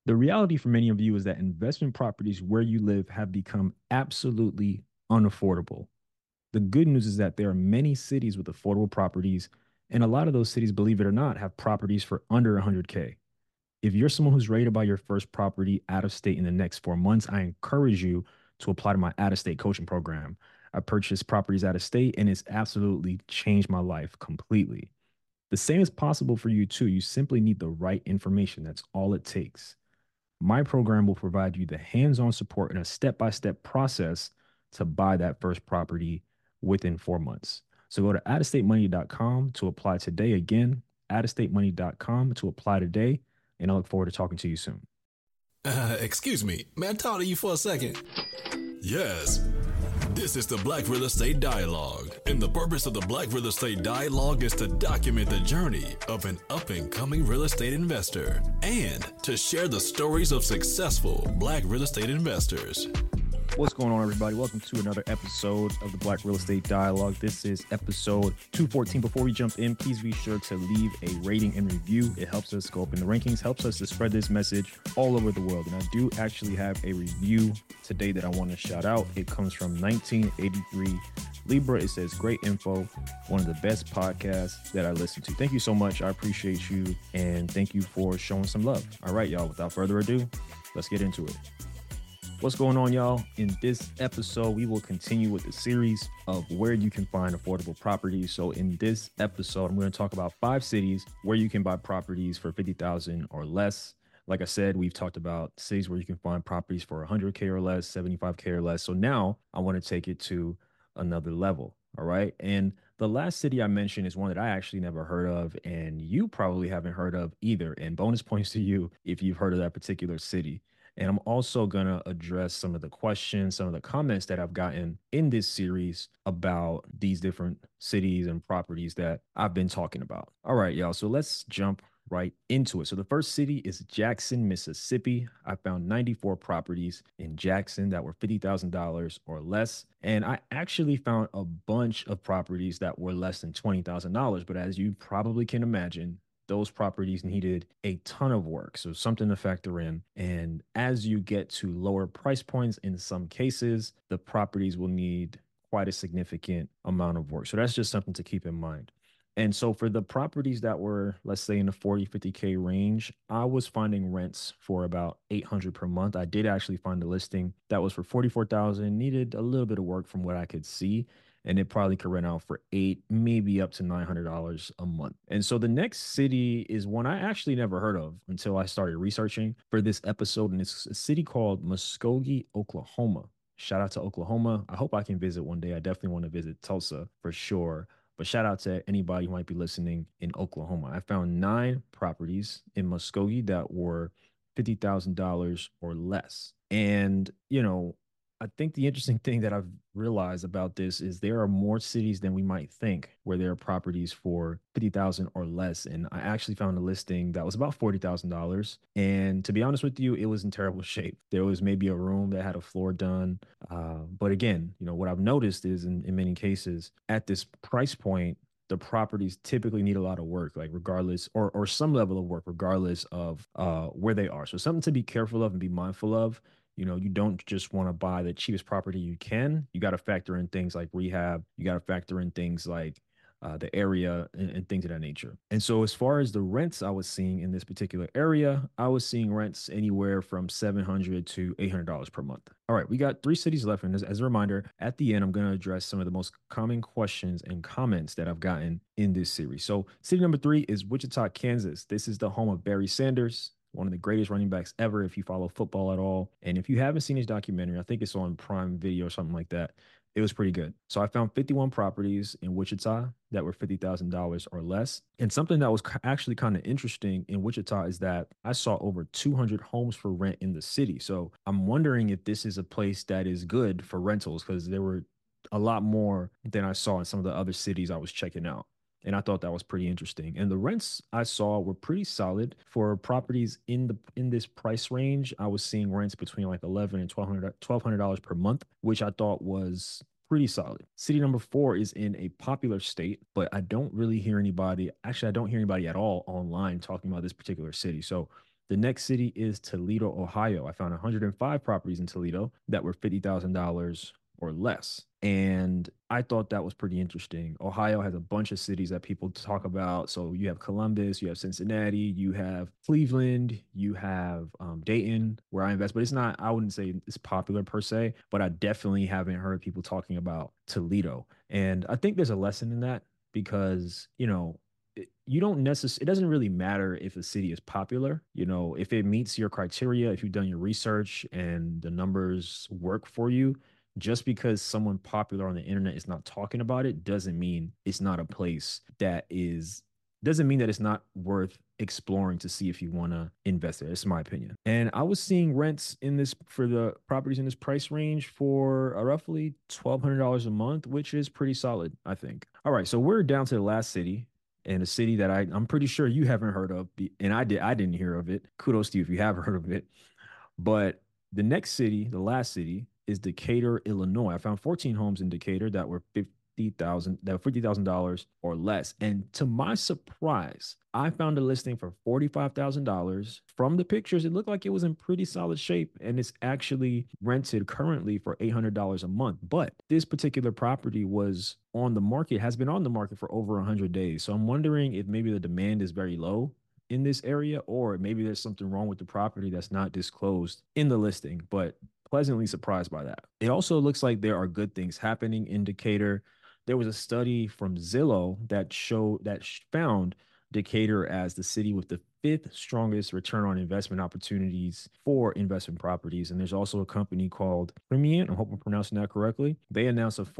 The reality for many of you is that investment properties where you live have become absolutely unaffordable. The good news is that there are many cities with affordable properties, and a lot of those cities, believe it or not, have properties for under 100K. If you're someone who's ready to buy your first property out of state in the next 4 months, I encourage you to apply to my out of state coaching program. I purchased properties out of state, and it's absolutely changed my life completely. The same is possible for you too. You simply need the right information. That's all it takes. My program will provide you the hands on support and a step by step process to buy that first property within 4 months. So go to outofstatemoney.com to apply today. Again, outofstatemoney.com to apply today. And I look forward to talking to you soon. Excuse me, may I talk to you for a second? Yes. This is the Black Real Estate Dialogue, and the purpose of the Black Real Estate Dialogue is to document the journey of an up-and-coming real estate investor and to share the stories of successful Black real estate investors. What's going on, everybody? Welcome to another episode of the Black Real Estate Dialogue. This is episode 214. Before we jump in, please be sure to leave a rating and review. It helps us go up in the rankings, helps us to spread this message all over the world. And I do actually have a review today that I want to shout out. It comes from 1983 Libra. It says, great info, one of the best podcasts that I listen to. Thank you so much. I appreciate you. And thank you for showing some love. All right, y'all, without further ado, let's get into it. What's going on, y'all? In this episode, we will continue with the series of where you can find affordable properties. So in this episode, I'm going to talk about 5 cities where you can buy properties for $50,000 or less. Like I said, we've talked about cities where you can find properties for 100K or less, 75K or less. So now I want to take it to another level. All right. And the last city I mentioned is one that I actually never heard of, and you probably haven't heard of either. And bonus points to you if you've heard of that particular city. And I'm also going to address some of the questions, some of the comments that I've gotten in this series about these different cities and properties that I've been talking about. All right, y'all. So let's jump right into it. So the first city is Jackson, Mississippi. I found 94 properties in Jackson that were $50,000 or less. And I actually found a bunch of properties that were less than $20,000. But as you probably can imagine, those properties needed a ton of work. So something to factor in. And as you get to lower price points, in some cases, the properties will need quite a significant amount of work. So that's just something to keep in mind. And so for the properties that were, let's say, in the 40, 50K range, I was finding rents for about 800 per month. I did actually find a listing that was for 44,000, needed a little bit of work from what I could see, and it probably could rent out for 8, maybe up to $900 a month. And so the next city is one I actually never heard of until I started researching for this episode, and it's a city called Muskogee, Oklahoma. Shout out to Oklahoma. I hope I can visit one day. I definitely want to visit Tulsa for sure. But shout out to anybody who might be listening in Oklahoma. I found 9 properties in Muskogee that were $50,000 or less. And, I think the interesting thing that I've realized about this is there are more cities than we might think where there are properties for 50,000 or less. And I actually found a listing that was about $40,000. And to be honest with you, it was in terrible shape. There was maybe a room that had a floor done. But again, what I've noticed is in many cases at this price point, the properties typically need a lot of work, like regardless, or some level of work, regardless of where they are. So something to be careful of and be mindful of. You don't just want to buy the cheapest property you can. You got to factor in things like rehab. You got to factor in things like the area and things of that nature. And so as far as the rents I was seeing in this particular area, I was seeing rents anywhere from $700 to $800 per month. All right, we got 3 cities left. And as a reminder, at the end, I'm going to address some of the most common questions and comments that I've gotten in this series. So city number 3 is Wichita, Kansas. This is the home of Barry Sanders, one of the greatest running backs ever if you follow football at all. And if you haven't seen his documentary, I think it's on Prime Video or something like that. It was pretty good. So I found 51 properties in Wichita that were $50,000 or less. And something that was actually kind of interesting in Wichita is that I saw over 200 homes for rent in the city. So I'm wondering if this is a place that is good for rentals, because there were a lot more than I saw in some of the other cities I was checking out. And I thought that was pretty interesting. And the rents I saw were pretty solid for properties in this price range. I was seeing rents between like 11 and $1,200 per month, which I thought was pretty solid. City number 4 is in a popular state, but I don't really hear anybody. Actually, I don't hear anybody at all online talking about this particular city. So The next city is Toledo, Ohio. I found 105 properties in Toledo that were $50,000 or less. And I thought that was pretty interesting. Ohio has a bunch of cities that people talk about. So you have Columbus, you have Cincinnati, you have Cleveland, you have Dayton, where I invest. But it's not, I wouldn't say it's popular per se, but I definitely haven't heard people talking about Toledo. And I think there's a lesson in that because, you don't necessarily, it doesn't really matter if a city is popular. If it meets your criteria, if you've done your research and the numbers work for you, just because someone popular on the internet is not talking about it doesn't mean it's not a place doesn't mean that it's not worth exploring to see if you want to invest there. It's my opinion. And I was seeing rents in this for the properties in this price range for roughly $1,200 a month, which is pretty solid, I think. All right, so we're down to the last city, and a city that I'm pretty sure you haven't heard of, and I didn't hear of it. Kudos to you if you have heard of it. But the next city, the last city, is Decatur, Illinois. I found 14 homes in Decatur that were $50,000 or less. And to my surprise, I found a listing for $45,000. From the pictures, it looked like it was in pretty solid shape, and it's actually rented currently for $800 a month. But this particular property was on the market, has been on the market for over 100 days. So I'm wondering if maybe the demand is very low in this area, or maybe there's something wrong with the property that's not disclosed in the listing, but pleasantly surprised by that. It also looks like there are good things happening in Decatur. There was a study from Zillow that found Decatur as the city with the fifth strongest return on investment opportunities for investment properties. And there's also a company called Premium. I hope I'm pronouncing that correctly. They announced a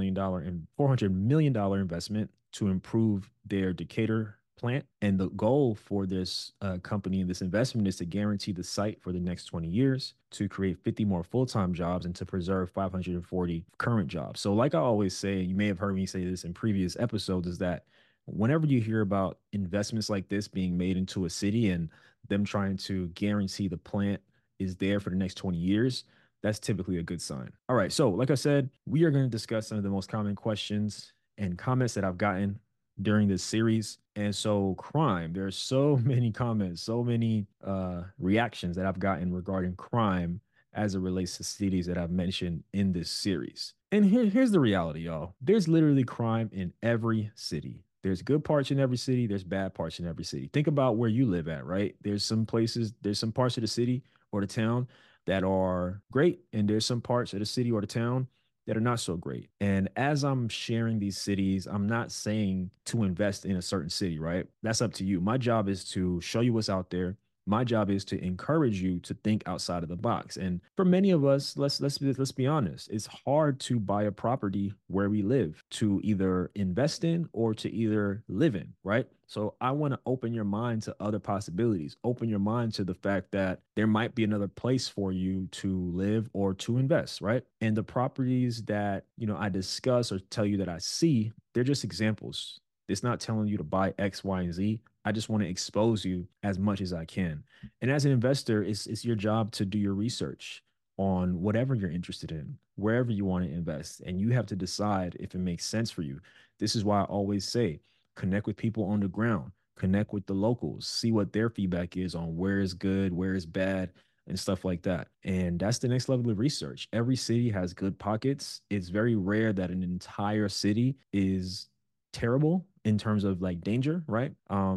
$400 million investment to improve their Decatur plant. And the goal for this company and this investment is to guarantee the site for the next 20 years, to create 50 more full-time jobs, and to preserve 540 current jobs. So like I always say, you may have heard me say this in previous episodes, is that whenever you hear about investments like this being made into a city and them trying to guarantee the plant is there for the next 20 years, that's typically a good sign. All right. So like I said, we are going to discuss some of the most common questions and comments that I've gotten during this series. And so crime, there's so many comments, so many reactions that I've gotten regarding crime as it relates to cities that I've mentioned in this series. And here's the reality, y'all. There's literally crime in every city. There's good parts in every city. There's bad parts in every city. Think about where you live at, right? There's some parts of the city or the town that are great. And there's some parts of the city or the town that are not so great. And as I'm sharing these cities, I'm not saying to invest in a certain city, right? That's up to you. My job is to show you what's out there. My job is to encourage you to think outside of the box. And for many of us, let's be honest, it's hard to buy a property where we live, to either invest in or to either live in, right? So I want to open your mind to other possibilities, open your mind to the fact that there might be another place for you to live or to invest, right? And the properties that, I discuss or tell you that I see, they're just examples. It's not telling you to buy X, Y, and Z. I just want to expose you as much as I can. And as an investor, it's your job to do your research on whatever you're interested in, wherever you want to invest. And you have to decide if it makes sense for you. This is why I always say, connect with people on the ground, connect with the locals, see what their feedback is on where is good, where is bad, and stuff like that. And that's the next level of research. Every city has good pockets. It's very rare that an entire city is terrible in terms of like danger, right?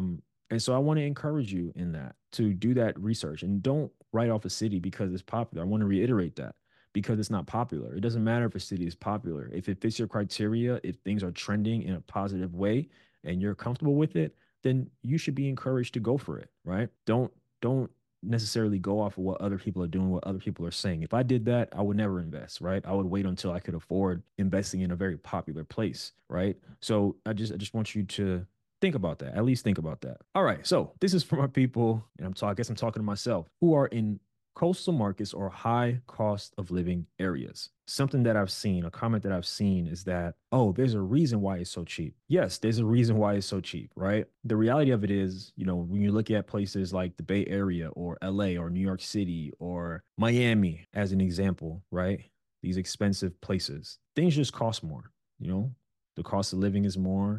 And so I want to encourage you in that to do that research and don't write off a city because it's popular. I want to reiterate that because it's not popular. It doesn't matter if a city is popular. If it fits your criteria, if things are trending in a positive way and you're comfortable with it, then you should be encouraged to go for it, right? Don't necessarily go off of what other people are doing, what other people are saying. If I did that, I would never invest, right? I would wait until I could afford investing in a very popular place, right? So I just want you to think about that. At least think about that. All right. So this is for my people, and I guess I'm talking to myself, who are in coastal markets or high cost of living areas. Something that I've seen, a comment that I've seen is that, oh, there's a reason why it's so cheap. Yes, there's a reason why it's so cheap, right? The reality of it is, when you look at places like the Bay Area or LA or New York City or Miami, as an example, right? These expensive places, things just cost more, the cost of living is more.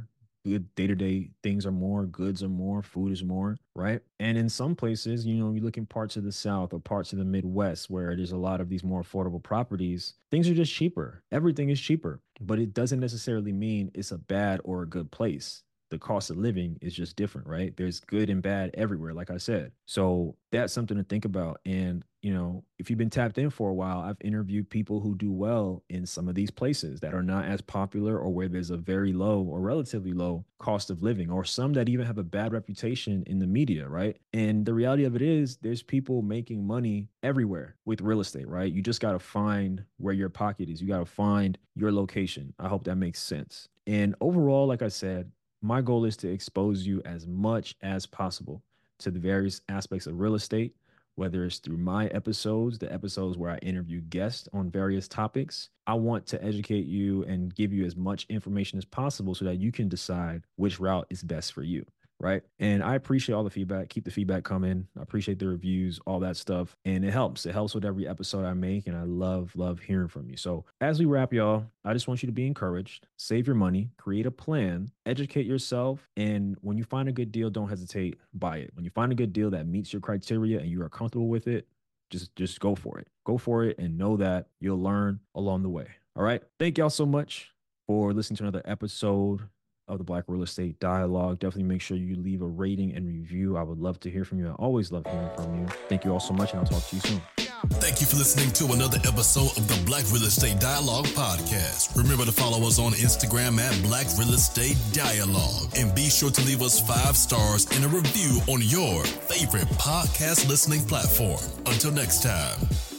good day-to-day things are more, goods are more, food is more, right? And in some places, you look in parts of the South or parts of the Midwest where there's a lot of these more affordable properties, things are just cheaper. Everything is cheaper, but it doesn't necessarily mean it's a bad or a good place. The cost of living is just different, right? There's good and bad everywhere, like I said. So that's something to think about. And, if you've been tapped in for a while, I've interviewed people who do well in some of these places that are not as popular or where there's a very low or relatively low cost of living, or some that even have a bad reputation in the media, right? And the reality of it is there's people making money everywhere with real estate, right? You just got to find where your pocket is. You got to find your location. I hope that makes sense. And overall, like I said, my goal is to expose you as much as possible to the various aspects of real estate, whether it's through my episodes, the episodes where I interview guests on various topics. I want to educate you and give you as much information as possible so that you can decide which route is best for you. Right. And I appreciate all the feedback. Keep the feedback coming. I appreciate the reviews, all that stuff. And it helps. It helps with every episode I make. And I love hearing from you. So as we wrap, y'all, I just want you to be encouraged. Save your money, create a plan, educate yourself. And when you find a good deal, don't hesitate, buy it. When you find a good deal that meets your criteria and you are comfortable with it, just go for it. Go for it and know that you'll learn along the way. All right. Thank y'all so much for listening to another episode of the Black Real Estate Dialogue. Definitely make sure you leave a rating and review. I would love to hear from you. I always love hearing from you. Thank you all so much, and I'll talk to you soon. Thank you for listening to another episode of the Black Real Estate Dialogue podcast. Remember to follow us on Instagram at Black Real Estate Dialogue. And be sure to leave us 5 stars and a review on your favorite podcast listening platform. Until next time.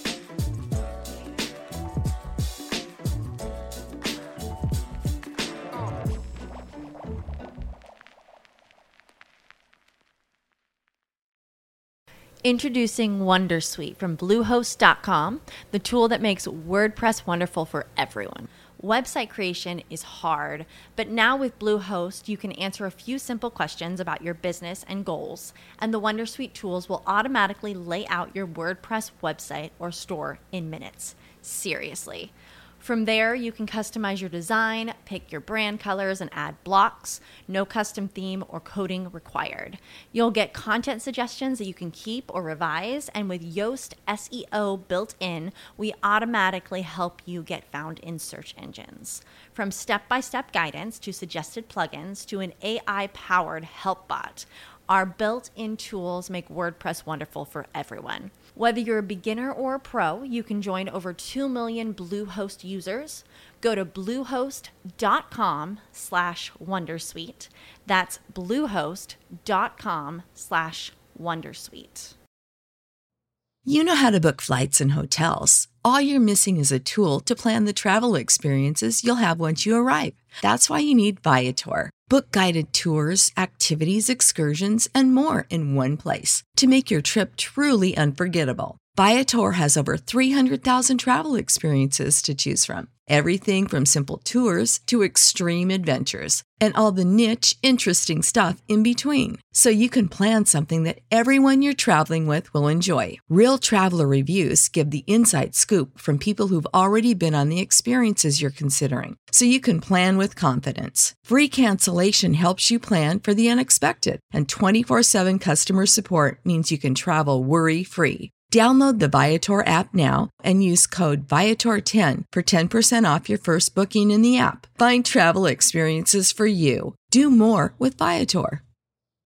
Introducing Wondersuite from Bluehost.com, the tool that makes WordPress wonderful for everyone. Website creation is hard, but now with Bluehost, you can answer a few simple questions about your business and goals, and the Wondersuite tools will automatically lay out your WordPress website or store in minutes. Seriously. From there, you can customize your design, pick your brand colors, and add blocks. No custom theme or coding required. You'll get content suggestions that you can keep or revise, and with Yoast SEO built in, we automatically help you get found in search engines. From step-by-step guidance to suggested plugins to an AI-powered help bot, our built-in tools make WordPress wonderful for everyone. Whether you're a beginner or a pro, you can join over 2 million Bluehost users. Go to bluehost.com/wondersuite. That's bluehost.com/wondersuite. You know how to book flights and hotels. All you're missing is a tool to plan the travel experiences you'll have once you arrive. That's why you need Viator. Book guided tours, activities, excursions, and more in one place to make your trip truly unforgettable. Viator has over 300,000 travel experiences to choose from. Everything from simple tours to extreme adventures and all the niche, interesting stuff in between. So you can plan something that everyone you're traveling with will enjoy. Real traveler reviews give the inside scoop from people who've already been on the experiences you're considering. So you can plan with confidence. Free cancellation helps you plan for the unexpected. And 24/7 customer support means you can travel worry-free. Download the Viator app now and use code Viator10 for 10% off your first booking in the app. Find travel experiences for you. Do more with Viator.